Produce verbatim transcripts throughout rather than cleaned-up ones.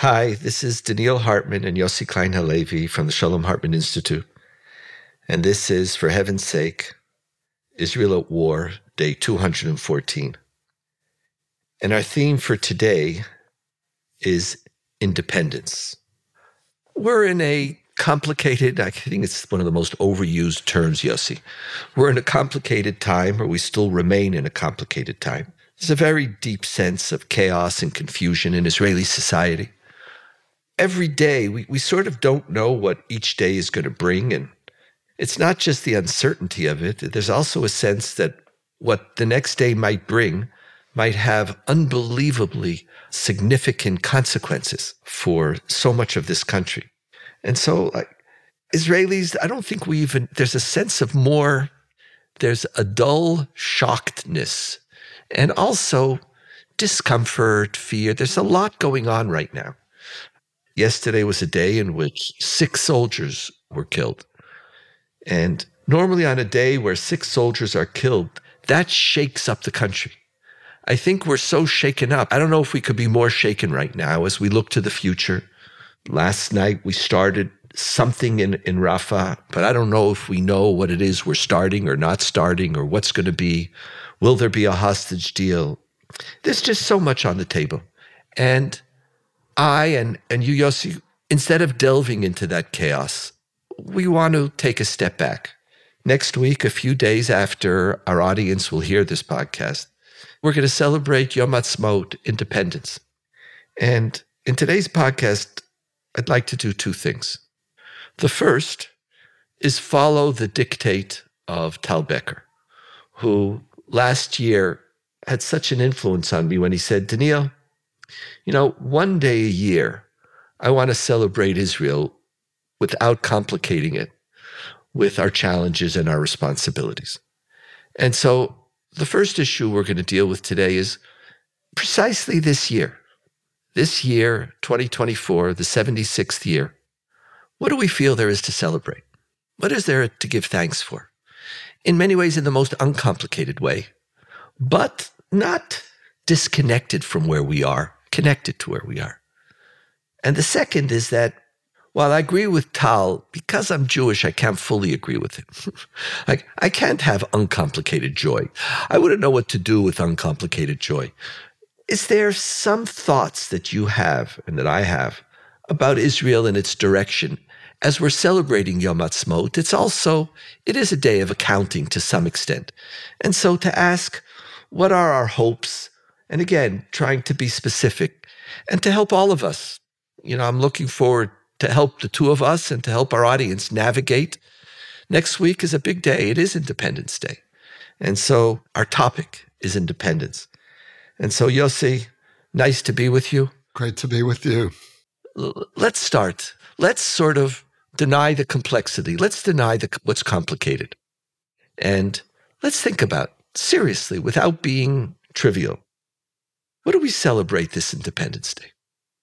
Hi, this is Daniil Hartman and Yossi Klein Halevi from the Shalom Hartman Institute. And this is, for heaven's sake, Israel at War, day two hundred fourteen. And our theme for today is independence. We're in a complicated, I think it's one of the most overused terms, Yossi. We're in a complicated time, or we still remain in a complicated time. There's a very deep sense of chaos and confusion in Israeli society. Every day, we, we sort of don't know what each day is going to bring. And it's not just the uncertainty of it. There's also a sense that what the next day might bring might have unbelievably significant consequences for so much of this country. And so like, Israelis, I don't think we even, there's a sense of more, there's a dull shockedness and also discomfort, fear. There's a lot going on right now. Yesterday was a day in which six soldiers were killed. And normally on a day where six soldiers are killed, that shakes up the country. I think we're so shaken up. I don't know if we could be more shaken right now as we look to the future. Last night we started something in, in Rafah, but I don't know if we know what it is we're starting or not starting or what's going to be. Will there be a hostage deal? There's just so much on the table. And I and, and you, Yossi, instead of delving into that chaos, we want to take a step back. Next week, a few days after our audience will hear this podcast, we're going to celebrate Yom Ha'atzmaut, independence. And in today's podcast, I'd like to do two things. The first is follow the dictate of Tal Becker, who last year had such an influence on me when he said, Daniil, you know, one day a year, I want to celebrate Israel without complicating it with our challenges and our responsibilities. And so the first issue we're going to deal with today is precisely this year. This year, twenty twenty-four, the seventy-sixth year, what do we feel there is to celebrate? What is there to give thanks for? In many ways, in the most uncomplicated way, but not disconnected from where we are, connected to where we are. And the second is that while I agree with Tal, because I'm Jewish, I can't fully agree with him. Like, I can't have uncomplicated joy. I wouldn't know what to do with uncomplicated joy. Is there some thoughts that you have and that I have about Israel and its direction? As we're celebrating Yom Ha'atzmaut, it's also, it is a day of accounting to some extent. And so to ask, what are our hopes? And again, trying to be specific and to help all of us. You know, I'm looking forward to help the two of us and to help our audience navigate. Next week is a big day. It is Independence Day. And so our topic is independence. And so, Yossi, nice to be with you. Great to be with you. L- let's start. Let's sort of deny the complexity. Let's deny the, what's complicated. And let's think about, seriously, without being trivial, what do we celebrate this Independence Day?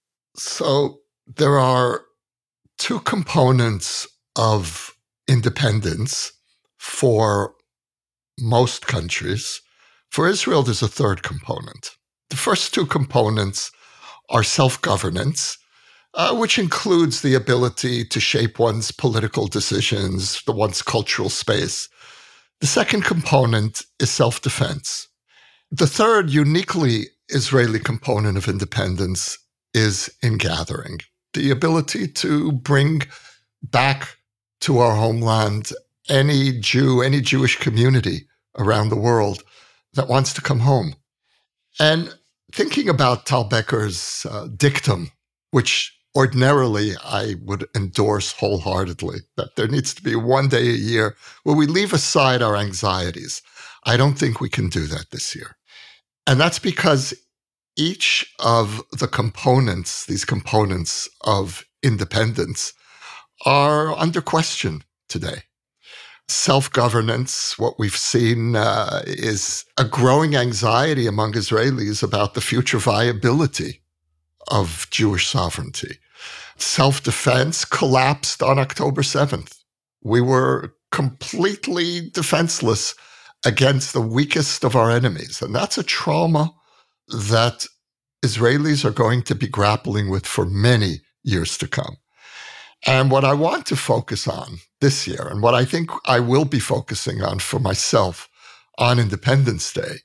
So there are two components of independence for most countries. For Israel, there's a third component. The first two components are self-governance, uh, which includes the ability to shape one's political decisions, the one's cultural space. The second component is self-defense. The third, uniquely Israeli component of independence is ingathering, the ability to bring back to our homeland any Jew, any Jewish community around the world that wants to come home. And thinking about Tal Becker's uh, dictum, which ordinarily I would endorse wholeheartedly, that there needs to be one day a year where we leave aside our anxieties. I don't think we can do that this year. And that's because each of the components, these components of independence, are under question today. Self-governance, what we've seen uh, is a growing anxiety among Israelis about the future viability of Jewish sovereignty. Self-defense collapsed on October seventh. We were completely defenseless against the weakest of our enemies. And that's a trauma that Israelis are going to be grappling with for many years to come. And what I want to focus on this year, and what I think I will be focusing on for myself on Independence Day,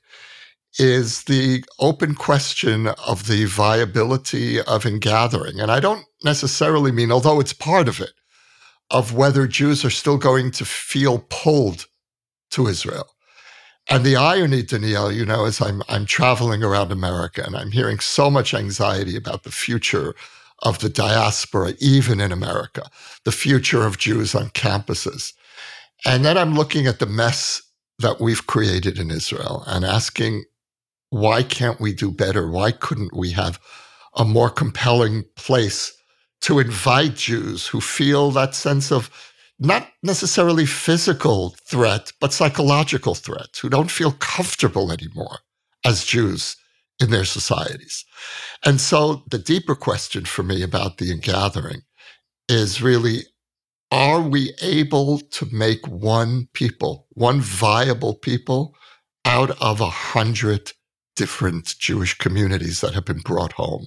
is the open question of the viability of ingathering. And I don't necessarily mean, although it's part of it, of whether Jews are still going to feel pulled to Israel. And the irony, Danielle, you know, is I'm I'm traveling around America and I'm hearing so much anxiety about the future of the diaspora, even in America, the future of Jews on campuses. And then I'm looking at the mess that we've created in Israel and asking, why can't we do better? Why couldn't we have a more compelling place to invite Jews who feel that sense of not necessarily physical threat, but psychological threat, who don't feel comfortable anymore as Jews in their societies? And so the deeper question for me about the ingathering is really, are we able to make one people, one viable people out of a hundred different Jewish communities that have been brought home?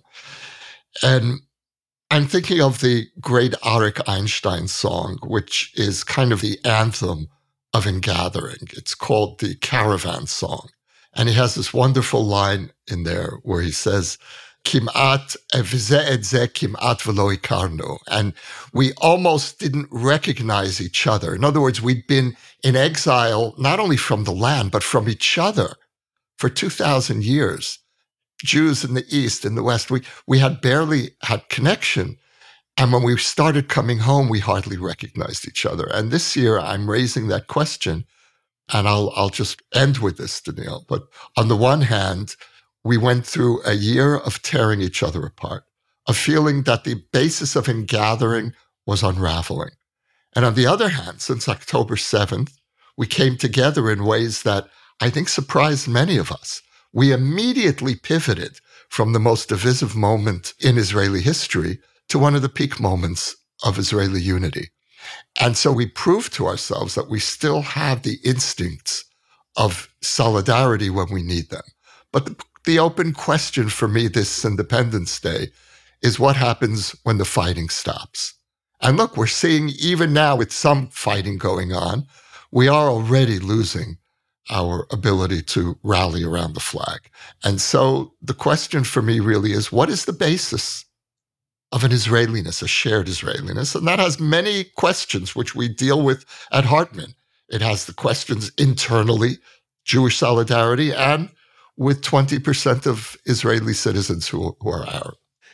And I'm thinking of the great Arik Einstein song, which is kind of the anthem of ingathering. It's called the Caravan Song. And he has this wonderful line in there where he says, Kim'at v'zeh et zeh kim'at v'lo ikarnu. And we almost didn't recognize each other. In other words, we'd been in exile, not only from the land, but from each other for two thousand years. Jews in the East, in the West, we, we had barely had connection. And when we started coming home, we hardly recognized each other. And this year, I'm raising that question. And I'll, I'll just end with this, Danielle. But on the one hand, we went through a year of tearing each other apart, of feeling that the basis of ingathering was unraveling. And on the other hand, since October seventh, we came together in ways that I think surprised many of us. We immediately pivoted from the most divisive moment in Israeli history to one of the peak moments of Israeli unity. And so we proved to ourselves that we still have the instincts of solidarity when we need them. But the, the open question for me this Independence Day is what happens when the fighting stops? And look, we're seeing even now with some fighting going on, we are already losing our ability to rally around the flag. And so the question for me really is, what is the basis of an Israeliness, a shared Israeliness? And that has many questions, which we deal with at Hartman. It has the questions internally, Jewish solidarity, and with twenty percent of Israeli citizens who, who are Arab.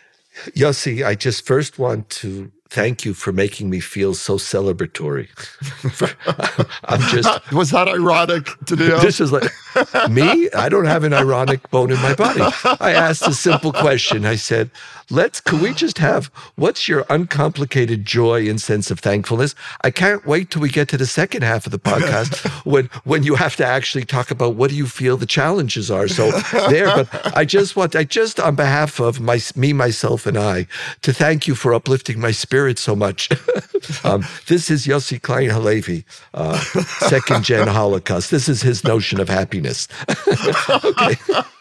Yossi, I just first want to thank you for making me feel so celebratory. I'm just... Was that ironic, Danielle? This is like, me? I don't have an ironic bone in my body. I asked a simple question. I said, let's, can we just have, what's your uncomplicated joy and sense of thankfulness? I can't wait till we get to the second half of the podcast when, when you have to actually talk about what do you feel the challenges are. So there, but I just want, I just on behalf of my, me, myself, and I, to thank you for uplifting my spirit so much. um, this is Yossi Klein Halevi, uh, second gen Holocaust. This is his notion of happiness. Okay.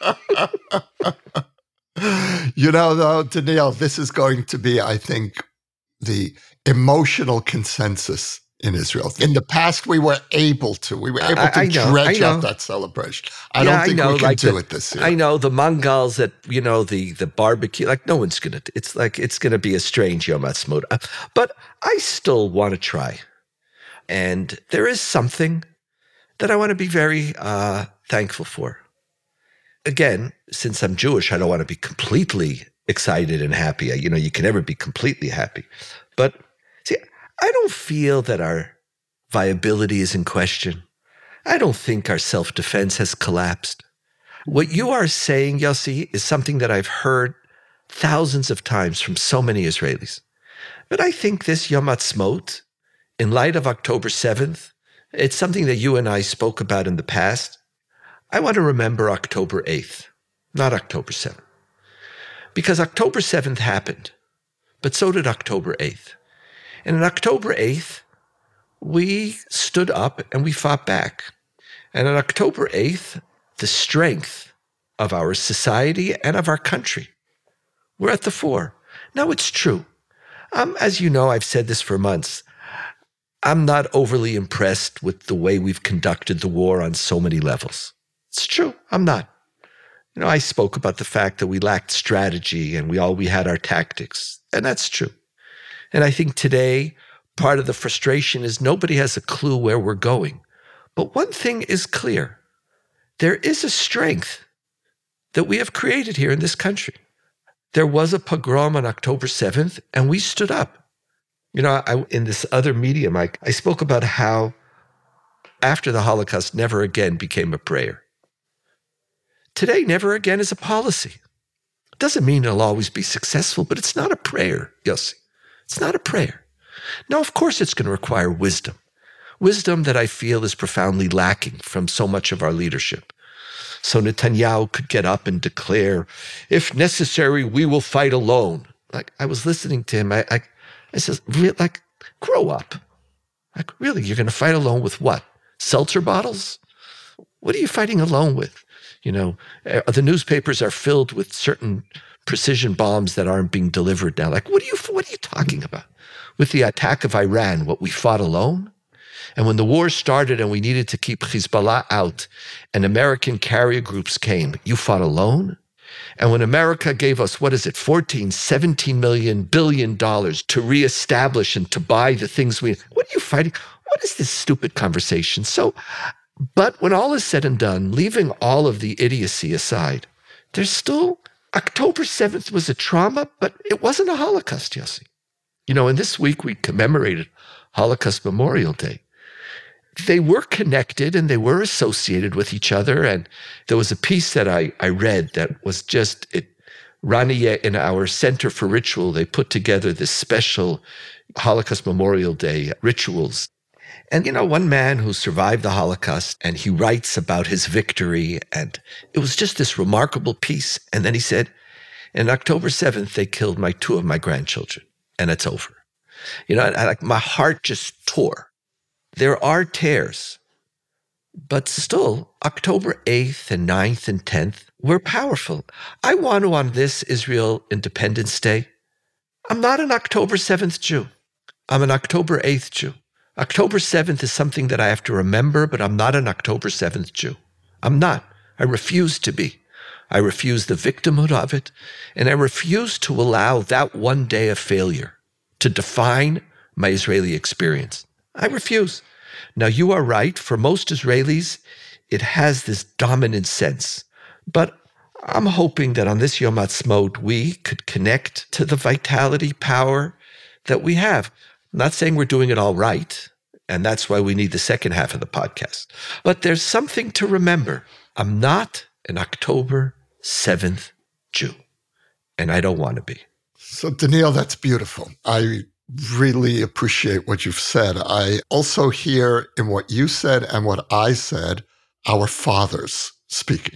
You know, though, Danielle, this is going to be, I think, the emotional consensus in Israel. In the past, we were able to. We were able to I, I know, dredge up that celebration. I yeah, don't think I know, we can like do the, it this year. I know the mangals that, you know, the the barbecue, like no one's going to, it's like, it's going to be a strange Yom Ha'atzmaut. But I still want to try. And there is something that I want to be very uh, thankful for. Again, since I'm Jewish, I don't want to be completely excited and happy. You know, you can never be completely happy. But see, I don't feel that our viability is in question. I don't think our self-defense has collapsed. What you are saying, Yossi, is something that I've heard thousands of times from so many Israelis. But I think this Yom Ha'atzmaut, in light of October seventh, it's something that you and I spoke about in the past. I want to remember October eighth, not October seventh. Because October seventh happened, but so did October eighth. And on October eighth, we stood up and we fought back. And on October eighth, the strength of our society and of our country. We're at the fore. Now, it's true. Um, as you know, I've said this for months. I'm not overly impressed with the way we've conducted the war on so many levels. It's true. I'm not. You know, I spoke about the fact that we lacked strategy and we all we had our tactics, and that's true. And I think today, part of the frustration is nobody has a clue where we're going. But one thing is clear. There is a strength that we have created here in this country. There was a pogrom on October seventh, and we stood up. You know, I, in this other medium, I, I spoke about how after the Holocaust, never again became a prayer. Today, never again is a policy. It doesn't mean it'll always be successful, but it's not a prayer, Yossi. It's not a prayer. Now, of course, it's going to require wisdom. Wisdom that I feel is profoundly lacking from so much of our leadership. So Netanyahu could get up and declare, if necessary, we will fight alone. Like, I was listening to him. I, I, I said, like, grow up. Like, really, you're going to fight alone with what? Seltzer bottles? What are you fighting alone with? You know, the newspapers are filled with certain precision bombs that aren't being delivered now. Like, what are you, what are you talking about? With the attack of Iran, what, we fought alone? And when the war started and we needed to keep Hezbollah out and American carrier groups came, you fought alone? And when America gave us, what is it, fourteen, seventeen million billion dollars to reestablish and to buy the things we, what are you fighting? What is this stupid conversation? So, but when all is said and done, leaving all of the idiocy aside, there's still, October seventh was a trauma, but it wasn't a Holocaust, Yossi. You know, and this week we commemorated Holocaust Memorial Day. They were connected and they were associated with each other. And there was a piece that I, I read that was just, it, Rania in our Center for Ritual, they put together this special Holocaust Memorial Day rituals. And, you know, one man who survived the Holocaust, and he writes about his victory, and it was just this remarkable piece. And then he said, on October seventh, they killed my two of my grandchildren, and it's over. You know, I, like my heart just tore. There are tears, but still, October eighth and ninth and tenth were powerful. I want to, on this Israel Independence Day, I'm not an October seventh Jew. I'm an October eighth Jew. October seventh is something that I have to remember, but I'm not an October seventh Jew. I'm not. I refuse to be. I refuse the victimhood of it, and I refuse to allow that one day of failure to define my Israeli experience. I refuse. Now, you are right. For most Israelis, it has this dominant sense. But I'm hoping that on this Yom Ha'atzmaut, we could connect to the vitality, power that we have. I'm not saying we're doing it all right, and that's why we need the second half of the podcast. But there's something to remember. I'm not an October seventh Jew, and I don't want to be. So, Daniel, that's beautiful. I really appreciate what you've said. I also hear in what you said and what I said, our fathers speaking.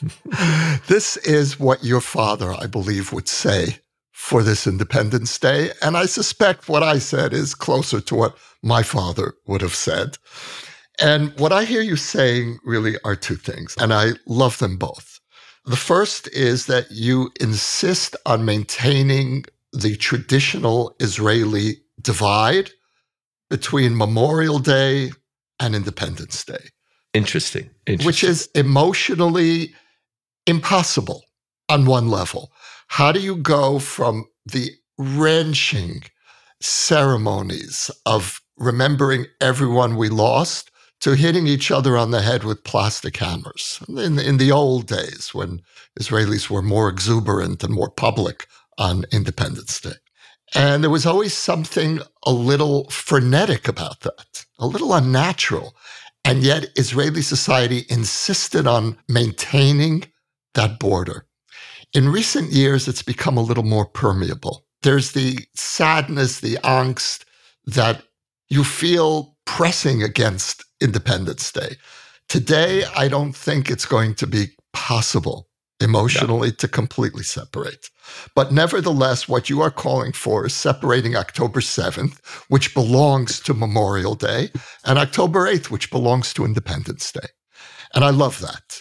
This is what your father, I believe, would say for this Independence Day. And I suspect what I said is closer to what my father would have said. And what I hear you saying really are two things, and I love them both. The first is that you insist on maintaining the traditional Israeli divide between Memorial Day and Independence Day. Interesting. Interesting. Which is emotionally impossible on one level. How do you go from the wrenching ceremonies of remembering everyone we lost to hitting each other on the head with plastic hammers? In, in the old days, when Israelis were more exuberant and more public on Independence Day. And there was always something a little frenetic about that, a little unnatural. And yet Israeli society insisted on maintaining that border. In recent years, it's become a little more permeable. There's the sadness, the angst that you feel pressing against Independence Day. Today, I don't think it's going to be possible emotionally no. to completely separate. But nevertheless, what you are calling for is separating October seventh, which belongs to Memorial Day, and October eighth, which belongs to Independence Day. And I love that.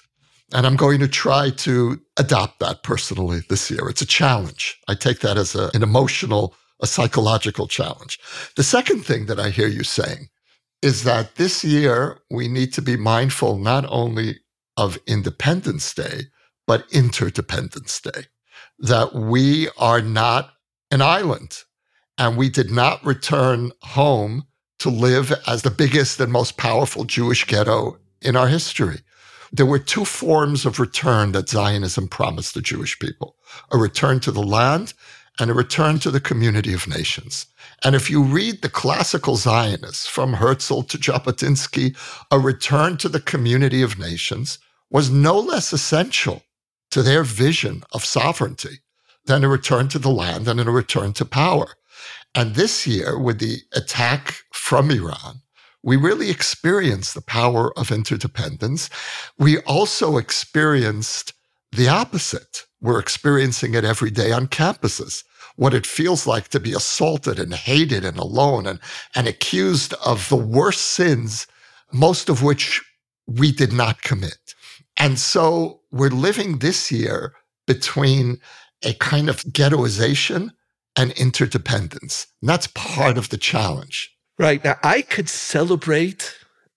And I'm going to try to adopt that personally this year. It's a challenge. I take that as a, an emotional, a psychological challenge. The second thing that I hear you saying is that this year we need to be mindful not only of Independence Day, but Interdependence Day. That we are not an island and we did not return home to live as the biggest and most powerful Jewish ghetto in our history. There were two forms of return that Zionism promised the Jewish people, a return to the land and a return to the community of nations. And if you read the classical Zionists, from Herzl to Jabotinsky, a return to the community of nations was no less essential to their vision of sovereignty than a return to the land and a return to power. And this year, with the attack from Iran, we really experienced the power of interdependence. We also experienced the opposite. We're experiencing it every day on campuses, what it feels like to be assaulted and hated and alone and, and accused of the worst sins, most of which we did not commit. And so we're living this year between a kind of ghettoization and interdependence. And that's part of the challenge. Right. Now, I could celebrate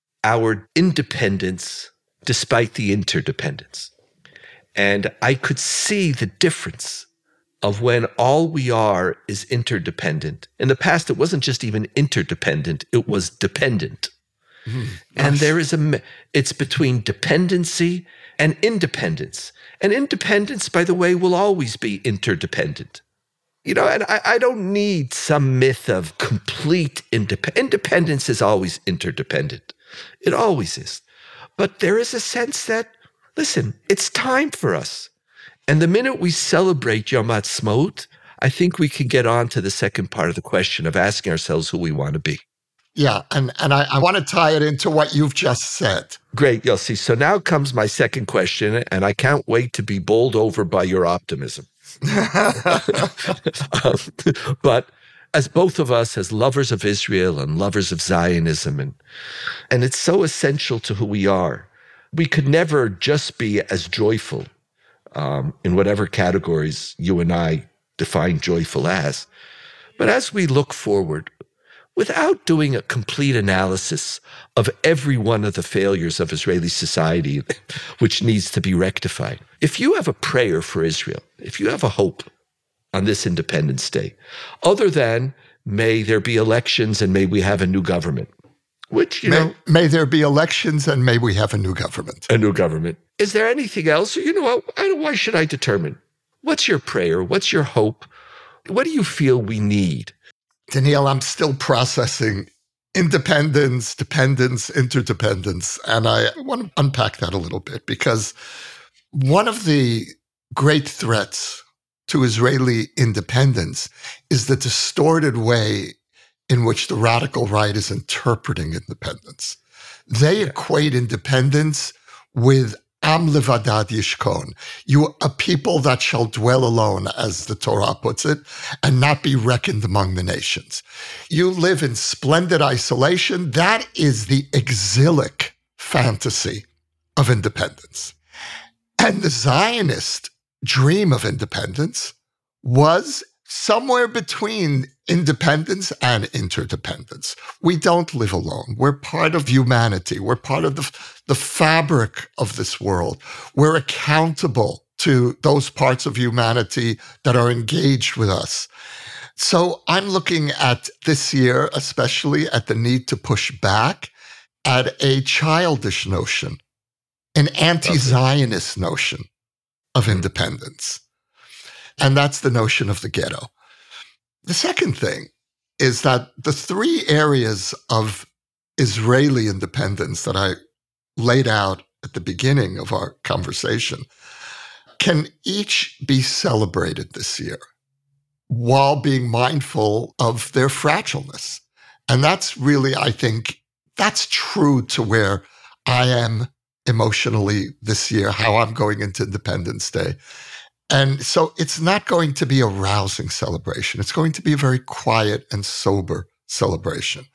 our independence despite the interdependence. And I could see the difference of when all we are is interdependent. In the past, it wasn't just even interdependent, it was dependent. Mm, and nice. there is a, it's between dependency and independence. And independence, by the way, will always be interdependent. You know, and I, I don't need some myth of complete independence. Independence is always interdependent. It always is. But there is a sense that, listen, it's time for us. And the minute we celebrate Yom Ha'atzmaut, I think we can get on to the second part of the question of asking ourselves who we want to be. Yeah, and, and I, I want to tie it into what you've just said. Great, Yossi. So now comes my second question, and I can't wait to be bowled over by your optimism. um, but as both of us, as lovers of Israel and lovers of Zionism, and, and it's so essential to who we are, we could never just be as joyful um, in whatever categories you and I define joyful as. But as we look forward, without doing a complete analysis of every one of the failures of Israeli society, which needs to be rectified, if you have a prayer for Israel, if you have a hope on this Independence Day, other than may there be elections and may we have a new government, which, you may, know... May there be elections and may we have a new government. A new government. Is there anything else? You know what? I don't, why should I determine? What's your prayer? What's your hope? What do you feel we need? Daniel, I'm still processing independence, dependence, interdependence. And I want to unpack that a little bit because one of the great threats to Israeli independence is the distorted way in which the radical right is interpreting independence. They equate independence with Am levadad yishkon. You a people that shall dwell alone, as the Torah puts it, and not be reckoned among the nations. You live in splendid isolation. That is the exilic fantasy of independence. And the Zionist dream of independence was somewhere between independence and interdependence. We don't live alone. We're part of humanity. We're part of the, the fabric of this world. We're accountable to those parts of humanity that are engaged with us. So I'm looking at this year, especially at the need to push back at a childish notion, an anti-Zionist notion of independence. And that's the notion of the ghetto. The second thing is that the three areas of Israeli independence that I laid out at the beginning of our conversation can each be celebrated this year while being mindful of their fragileness. And that's really, I think, that's true to where I am emotionally this year, how I'm going into Independence Day. And so it's not going to be a rousing celebration. It's going to be a very quiet and sober celebration.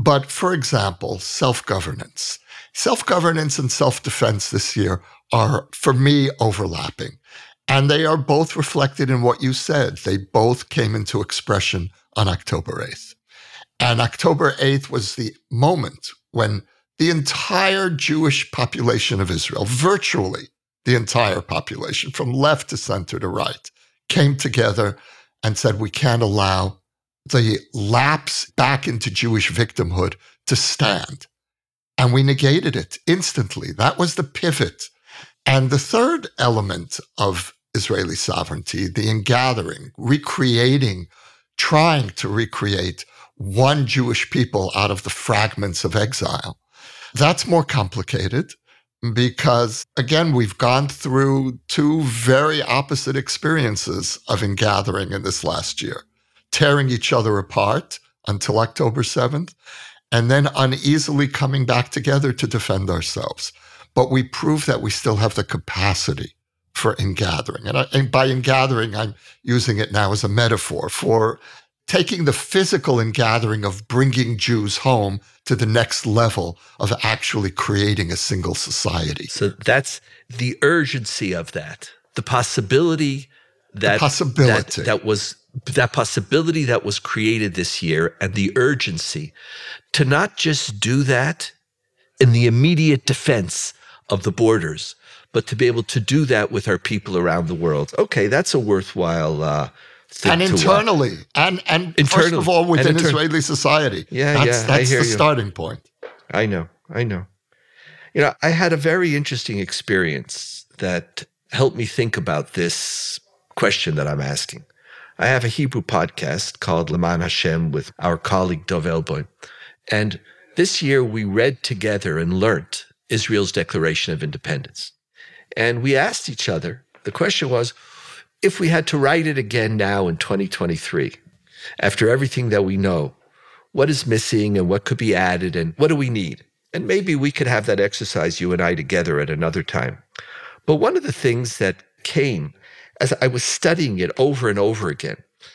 But for example, self-governance. Self-governance and self-defense this year are, for me, overlapping. And they are both reflected in what you said. They both came into expression on October eighth. And October eighth was the moment when the entire Jewish population of Israel, virtually the entire population, from left to center to right, came together and said, we can't allow the lapse back into Jewish victimhood to stand. And we negated it instantly. That was the pivot. And the third element of Israeli sovereignty, the ingathering, recreating, trying to recreate one Jewish people out of the fragments of exile. That's more complicated because, again, we've gone through two very opposite experiences of ingathering in this last year, tearing each other apart until October seventh, and then uneasily coming back together to defend ourselves. But we prove that we still have the capacity for ingathering. And, I, and by ingathering, I'm using it now as a metaphor for taking the physical ingathering of bringing Jews home to the next level of actually creating a single society. So that's the urgency of that, the possibility that, the possibility. that, that was that possibility that was created this year, and the urgency to not just do that in the immediate defense of the borders, but to be able to do that with our people around the world. Okay, that's a worthwhile uh, thing and to, internally, uh, and and internally, first of all within inter- Israeli society. Yeah, that's, yeah, that's I hear the you. starting point. I know, I know. You know, I had a very interesting experience that helped me think about this question that I'm asking. I have a Hebrew podcast called Leman Hashem with our colleague Dov Elboim. And this year we read together and learnt Israel's Declaration of Independence. And we asked each other, the question was, if we had to write it again now in twenty twenty-three, after everything that we know, what is missing and what could be added and what do we need? And maybe we could have that exercise, you and I, together at another time. But one of the things that came as I was studying it over and over again,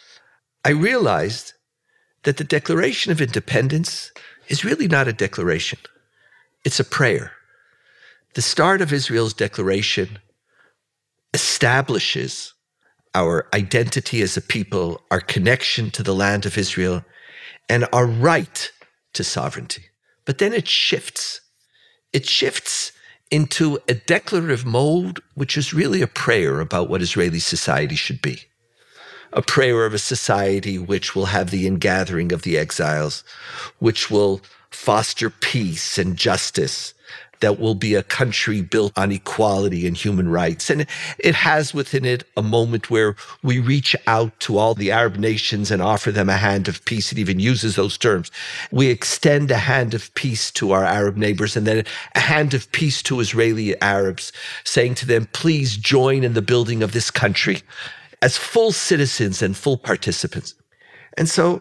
I realized that the Declaration of Independence is really not a declaration. It's a prayer. The start of Israel's declaration establishes our identity as a people, our connection to the land of Israel, and our right to sovereignty. But then it shifts. It shifts into a declarative mode, which is really a prayer about what Israeli society should be. A prayer of a society which will have the ingathering of the exiles, which will foster peace and justice, that will be a country built on equality and human rights. And it has within it a moment where we reach out to all the Arab nations and offer them a hand of peace. It even uses those terms. We extend a hand of peace to our Arab neighbors and then a hand of peace to Israeli Arabs, saying to them, please join in the building of this country as full citizens and full participants. And so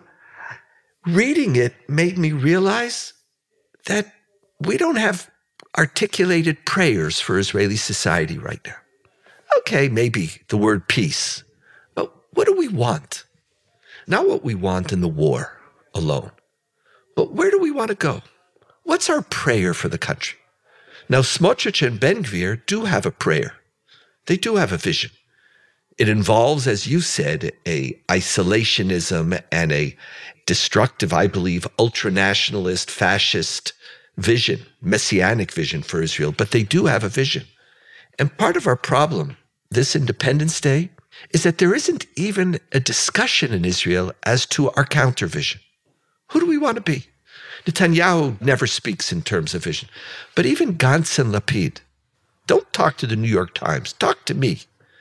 reading it made me realize that we don't have articulated prayers for Israeli society right now. Okay, maybe the word peace, but what do we want? Not what we want in the war alone, but where do we want to go? What's our prayer for the country? Now, Smotrich and Ben Gvir do have a prayer. They do have a vision. It involves, as you said, a isolationism and a destructive, I believe, ultranationalist, fascist vision, messianic vision for Israel, but they do have a vision. And part of our problem this Independence Day is that there isn't even a discussion in Israel as to our counter vision. Who do we want to be? Netanyahu never speaks in terms of vision, but even Gantz and Lapid, don't talk to the New York Times, talk to me.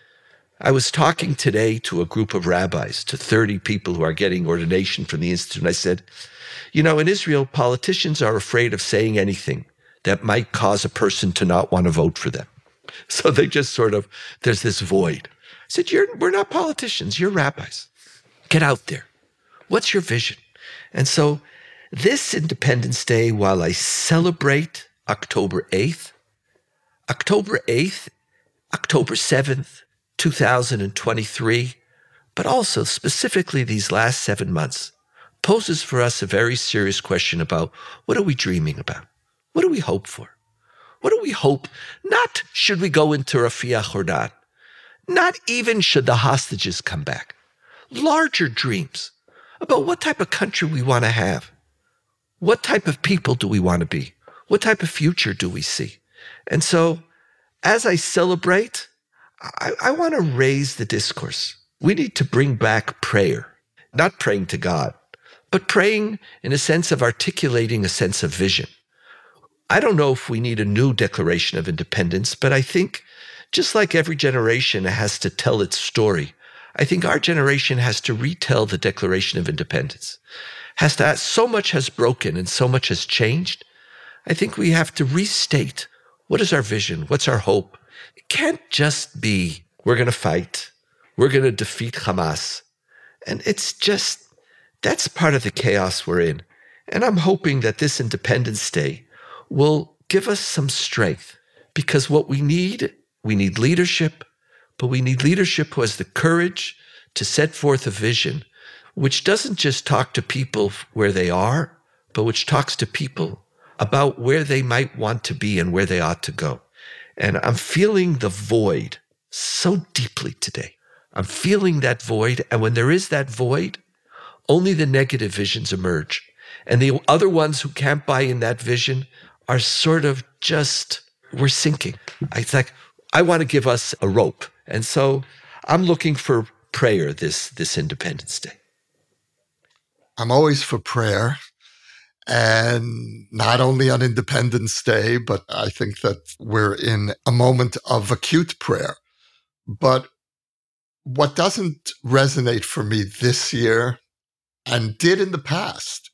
I was talking today to a group of rabbis, to thirty people who are getting ordination from the Institute, and I said, you know, in Israel, politicians are afraid of saying anything that might cause a person to not want to vote for them. So they just sort of, there's this void. I said, you're, we're not politicians, you're rabbis. Get out there. What's your vision? And so this Independence Day, while I celebrate October eighth, October eighth, October seventh, two thousand twenty-three, but also specifically these last seven months, poses for us a very serious question about what are we dreaming about? What do we hope for? What do we hope? Not should we go into Rafiach or not. Not even should the hostages come back. Larger dreams about what type of country we want to have. What type of people do we want to be? What type of future do we see? And so as I celebrate, I, I want to raise the discourse. We need to bring back prayer, not praying to God, but praying in a sense of articulating a sense of vision. I don't know if we need a new Declaration of Independence, but I think just like every generation has to tell its story, I think our generation has to retell the Declaration of Independence. Has to, so much has broken and so much has changed. I think we have to restate, what is our vision? What's our hope? It can't just be, we're going to fight. We're going to defeat Hamas. And it's just, that's part of the chaos we're in. And I'm hoping that this Independence Day will give us some strength, because what we need, we need leadership, but we need leadership who has the courage to set forth a vision which doesn't just talk to people where they are, but which talks to people about where they might want to be and where they ought to go. And I'm feeling the void so deeply today. I'm feeling that void. And when there is that void, only the negative visions emerge. And the other ones who can't buy in that vision are sort of just, we're sinking. It's like, I want to give us a rope. And so I'm looking for prayer this, this Independence Day. I'm always for prayer. And not only on Independence Day, but I think that we're in a moment of acute prayer. But what doesn't resonate for me this year, and did in the past,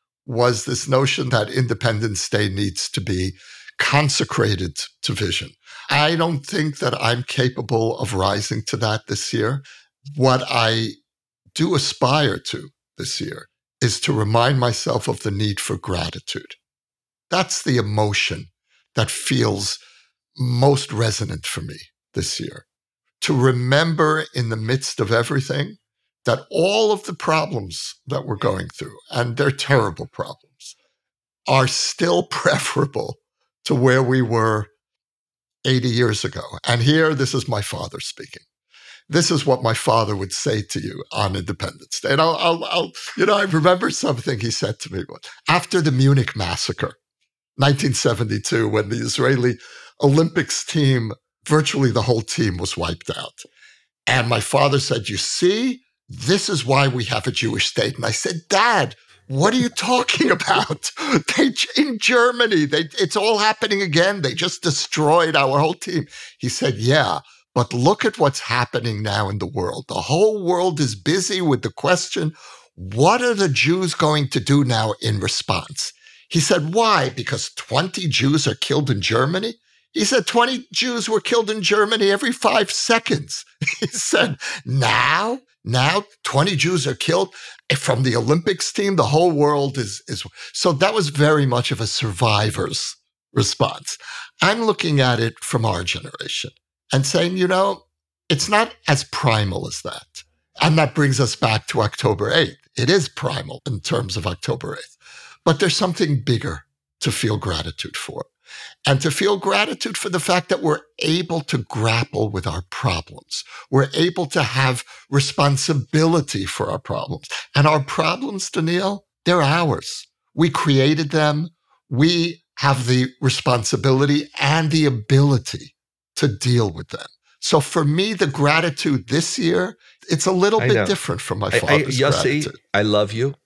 was this notion that Independence Day needs to be consecrated to vision. I don't think that I'm capable of rising to that this year. What I do aspire to this year is to remind myself of the need for gratitude. That's the emotion that feels most resonant for me this year. To remember in the midst of everything that all of the problems that we're going through, and they're terrible problems, are still preferable to where we were eighty years ago. And here, this is my father speaking. This is what my father would say to you on Independence Day. And I'll, I'll, I'll, you know, I remember something he said to me after the Munich massacre, nineteen seventy-two, when the Israeli Olympics team, virtually the whole team was wiped out. And my father said, you see, this is why we have a Jewish state. And I said, Dad, what are you talking about? They, in Germany, they, it's all happening again. They just destroyed our whole team. He said, yeah, but look at what's happening now in the world. The whole world is busy with the question, what are the Jews going to do now in response? He said, why? Because twenty Jews are killed in Germany? He said twenty Jews were killed in Germany every five seconds. He said, now, now twenty Jews are killed from the Olympics team. The whole world is, is. So that was very much of a survivor's response. I'm looking at it from our generation and saying, you know, it's not as primal as that. And that brings us back to October eighth. It is primal in terms of October eighth. But there's something bigger to feel gratitude for. And to feel gratitude for the fact that we're able to grapple with our problems. We're able to have responsibility for our problems. And our problems, Daniel, they're ours. We created them. We have the responsibility and the ability to deal with them. So for me, the gratitude this year, it's a little I bit know. different from my I, father's I, Yossi, gratitude. I love you.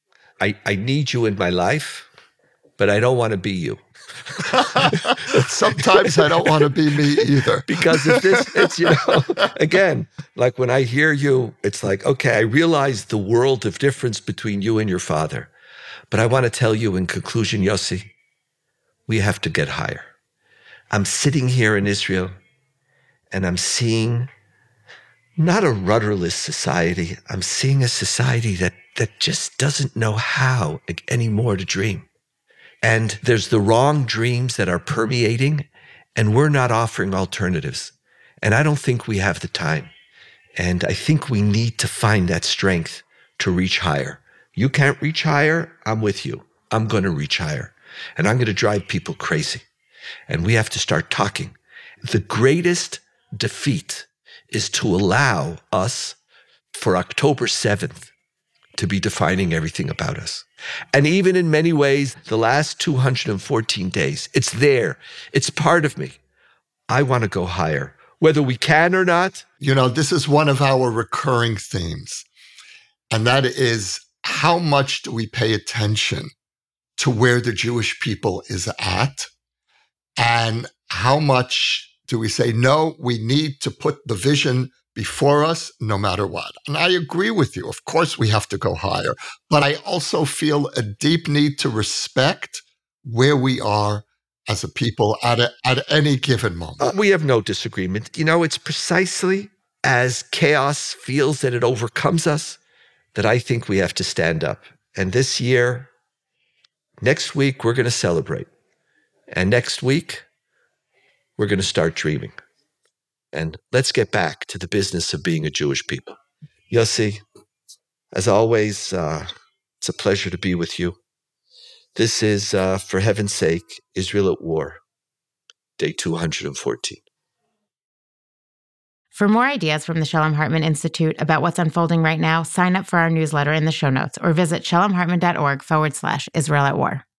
I, I need you in my life, but I don't want to be you. Sometimes I don't want to be me either. Because if this, it's, you know, again, like when I hear you, it's like, okay, I realize the world of difference between you and your father. But I want to tell you in conclusion, Yossi, we have to get higher. I'm sitting here in Israel and I'm seeing not a rudderless society. I'm seeing a society that, that just doesn't know how anymore to dream. And there's the wrong dreams that are permeating, and we're not offering alternatives. And I don't think we have the time. And I think we need to find that strength to reach higher. You can't reach higher? I'm with you. I'm going to reach higher. And I'm going to drive people crazy. And we have to start talking. The greatest defeat is to allow us for October seventh to be defining everything about us. And even in many ways, the last two hundred fourteen days, it's there. It's part of me. I want to go higher, whether we can or not. You know, this is one of our recurring themes, and that is, how much do we pay attention to where the Jewish people is at? And how much do we say, no, we need to put the vision before us no matter what? And I agree with you. Of course, we have to go higher. But I also feel a deep need to respect where we are as a people at, a, at any given moment. Uh, we have no disagreement. You know, it's precisely as chaos feels that it overcomes us that I think we have to stand up. And this year, next week, we're going to celebrate. And next week, we're going to start dreaming. And let's get back to the business of being a Jewish people. Yossi, as always, uh, it's a pleasure to be with you. This is, uh, for heaven's sake, Israel at War, day two hundred fourteen. For more ideas from the Shalom Hartman Institute about what's unfolding right now, sign up for our newsletter in the show notes or visit shalom hartman dot org forward slash Israel at War.